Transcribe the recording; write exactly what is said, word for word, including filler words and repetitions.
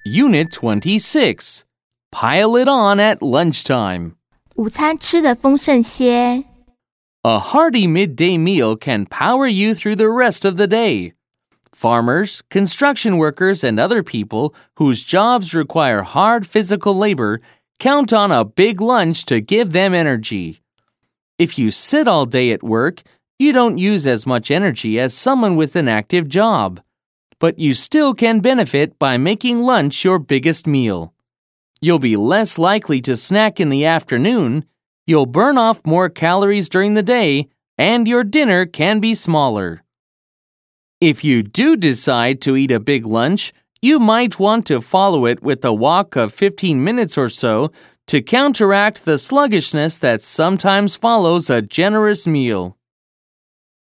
Unit twenty-six. Pile it on at lunchtime. 午餐吃得丰盛些。 A hearty midday meal can power you through the rest of the day. Farmers, construction workers, and other people whose jobs require hard physical labor count on a big lunch to give them energy. If you sit all day at work, you don't use as much energy as someone with an active job. But you still can benefit by making lunch your biggest meal. You'll be less likely to snack in the afternoon, you'll burn off more calories during the day, and your dinner can be smaller. If you do decide to eat a big lunch, you might want to follow it with a walk of fifteen minutes or so to counteract the sluggishness that sometimes follows a generous meal.